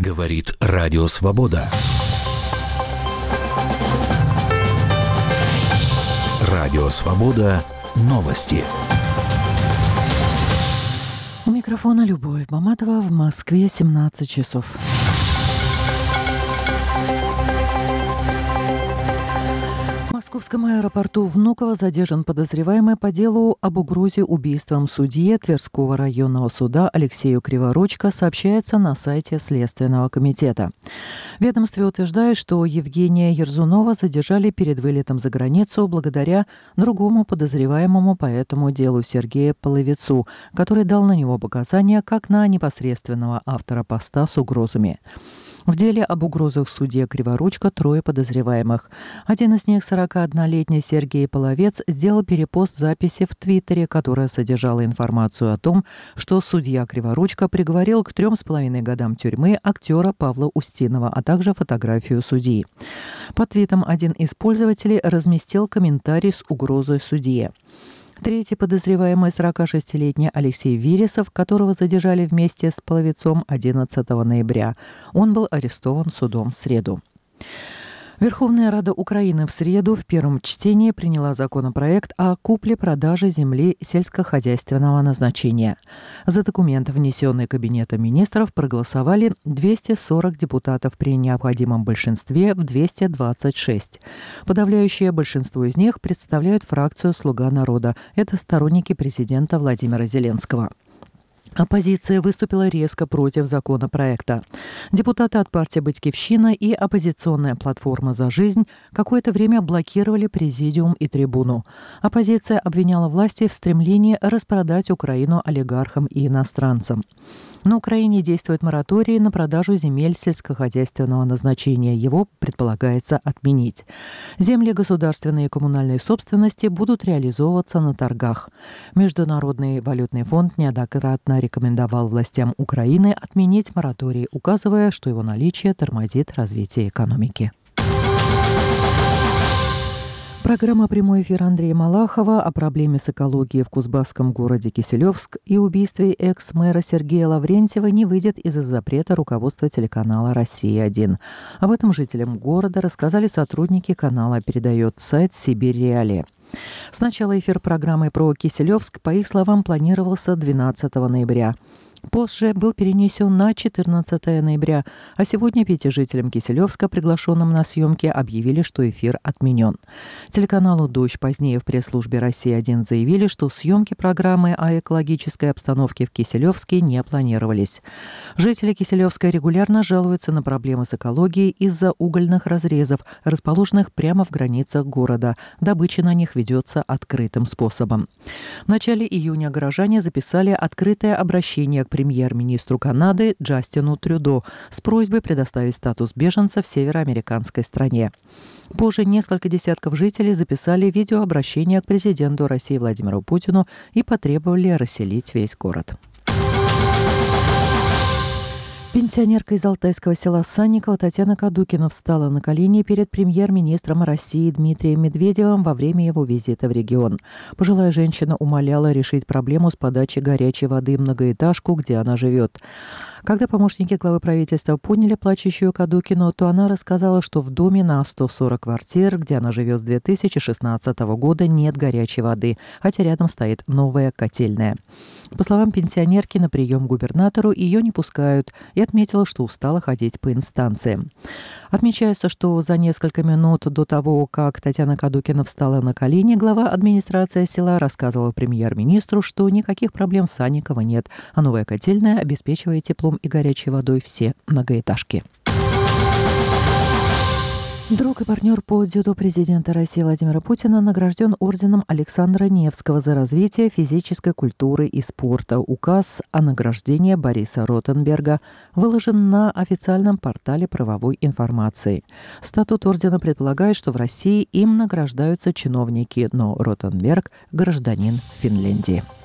Говорит Радио Свобода. Радио Свобода. Новости. У микрофона Любовь Маматова. В Москве 17 часов. В московском аэропорту Внуково задержан подозреваемый по делу об угрозе убийством судьи Тверского районного суда Алексею Криворучко, сообщается на сайте Следственного комитета. В ведомстве утверждает, что Евгения Ерзунова задержали перед вылетом за границу благодаря другому подозреваемому по этому делу Сергею Половецу, который дал на него показания как на непосредственного автора поста с угрозами. В деле об угрозах судье Криворучко 3 подозреваемых. Один из них, 41-летний Сергей Половец, сделал перепост записи в Твиттере, которая содержала информацию о том, что судья Криворучко приговорил к 3,5 годам тюрьмы актера Павла Устинова, а также фотографию судьи. Под твитом один из пользователей разместил комментарий с угрозой судье. Третий подозреваемый, 46-летний Алексей Вересов, которого задержали вместе с Половецом 11 ноября. Он был арестован судом в среду. Верховная Рада Украины в среду в первом чтении приняла законопроект о купле-продаже земли сельскохозяйственного назначения. За документ, внесенный Кабинетом министров, проголосовали 240 депутатов при необходимом большинстве в 226. Подавляющее большинство из них представляют фракцию «Слуга народа». Это сторонники президента Владимира Зеленского. Оппозиция выступила резко против законопроекта. Депутаты от партии «Батькивщина» и оппозиционная платформа «За жизнь» какое-то время блокировали президиум и трибуну. Оппозиция обвиняла власти в стремлении распродать Украину олигархам и иностранцам. На Украине действует мораторий на продажу земель сельскохозяйственного назначения. Его предполагается отменить. Земли государственной и коммунальной собственности будут реализовываться на торгах. Международный валютный фонд неоднократно рекомендовал властям Украины отменить мораторий, указывая, что его наличие тормозит развитие экономики. Программа «Прямой эфир» Андрея Малахова о проблеме с экологией в кузбасском городе Киселевск и убийстве экс-мэра Сергея Лаврентьева не выйдет из-за запрета руководства телеканала «Россия-1». Об этом жителям города рассказали сотрудники канала, передает сайт «Сибирь Реалии». Сначала эфир программы про Киселевск, по их словам, планировался 12 ноября. Позже был перенесен на 14 ноября, а сегодня 5 жителям Киселевска, приглашенным на съемки, объявили, что эфир отменен. Телеканалу «Дождь» позднее в пресс-службе «Россия-1» заявили, что съемки программы о экологической обстановке в Киселевске не планировались. Жители Киселевска регулярно жалуются на проблемы с экологией из-за угольных разрезов, расположенных прямо в границах города. Добыча на них ведется открытым способом. В начале июня горожане записали открытое обращение к премьер-министру Канады Джастину Трюдо с просьбой предоставить статус беженца в североамериканской стране. Позже несколько десятков жителей записали видеообращение к президенту России Владимиру Путину и потребовали расселить весь город. Пенсионерка из алтайского села Санниково Татьяна Кадукина встала на колени перед премьер-министром России Дмитрием Медведевым во время его визита в регион. Пожилая женщина умоляла решить проблему с подачей горячей воды в многоэтажку, где она живет. Когда помощники главы правительства поняли плачущую Кадукину, то она рассказала, что в доме на 140 квартир, где она живет с 2016 года, нет горячей воды, хотя рядом стоит новая котельная. По словам пенсионерки, на прием к губернатору ее не пускают, и отметила, что устала ходить по инстанциям. Отмечается, что за несколько минут до того, как Татьяна Кадукина встала на колени, глава администрации села рассказывала премьер-министру, что никаких проблем с Санниково нет, а новая котельная обеспечивает теплом и горячей водой все многоэтажки. Друг и партнер по дзюдо президента России Владимира Путина награжден орденом Александра Невского за развитие физической культуры и спорта. Указ о награждении Бориса Ротенберга выложен на официальном портале правовой информации. Статут ордена предполагает, что в России им награждаются чиновники, но Ротенберг – гражданин Финляндии.